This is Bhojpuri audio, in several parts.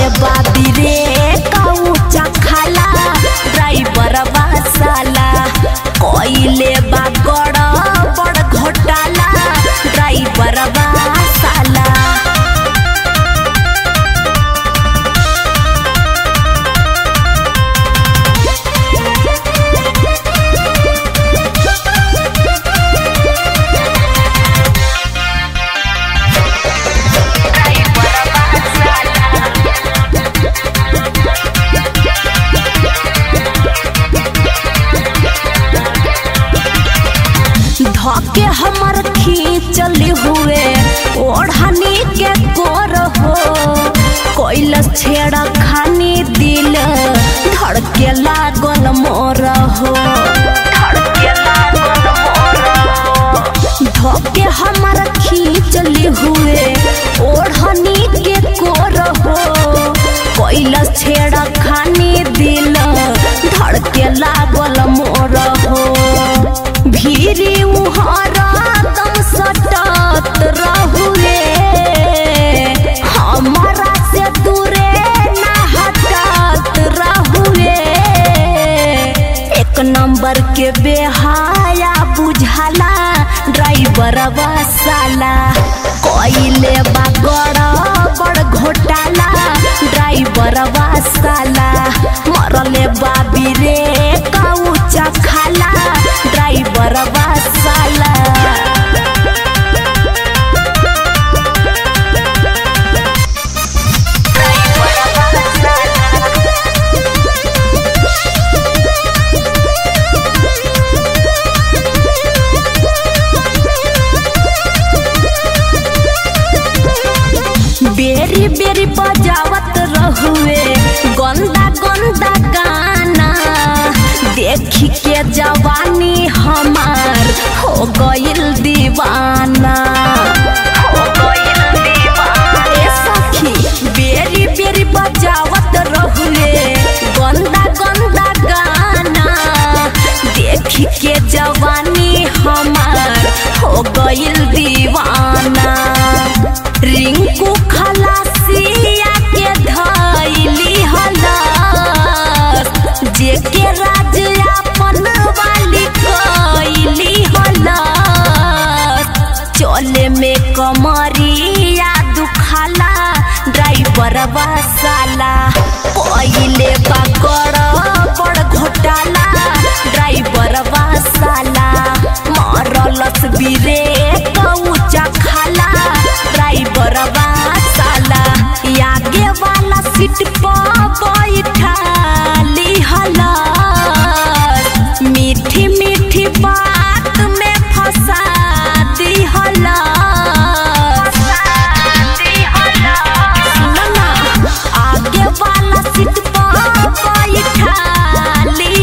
मरले बाबी रे काऊचा खाला ड्राइवर साला कोइले बा बड़ घोटाला ड्राइवर साला। धके हमर खींचले हुए ओढ़नी के कोर हो कोइलस छेड़ा खानी दिल धड़के लागल मोर हो धके हमर खींचले हुए ओढ़नी के कोर हो कोइलस छेड़ा खानी दिल धड़के लागल मोर हो भीरी उहारा दम सटत रहुए हमारा से दूरे ना हटत रहुए एक नंबर के बेहाया बुझाला ड्राइवर साला कोइले बा बड़ घोटाला ड्राइवर साला मरले बाबी रे काऊचा खाला ड्राइवर साला। बेरी बेरी बजावत रहुए गंदा गंदा गाना देखी के जवानी हमार हो गइल दीवाना ए सखी बेरी बेरी बजावत रहुए गंदा गंदा गाना देखी के जवानी हमार हो गइल दीवाना। रिंकू खलासिया के धइली हलस जेके राज अपन वाली कइली हलस चले में कमरिया दुखाला ड्राइवर साला कोइले बा बड़ घोटाला ड्राइवर साला मरलस बिरे काऊचा खाला ड्राइवर साला आगे वाला सीट पर बैठाली हलस मीठी मीठी बात में फंसा दी हलस आगे वाला सीट पर बैठाली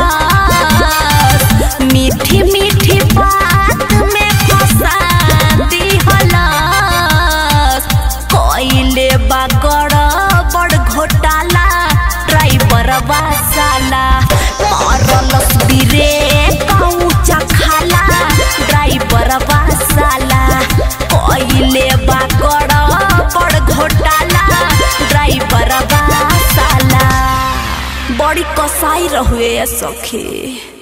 हलस मीठी मीठी बात में फंसा दी हलस कोइले बा बड़ घोटाला ड्राइवर साला मरलस बिरे काऊचा खाला ड्राइवर साला कोइले बा बड़ घोटाला ड्राइवर साला बड़ी कसाई रहुए सखी।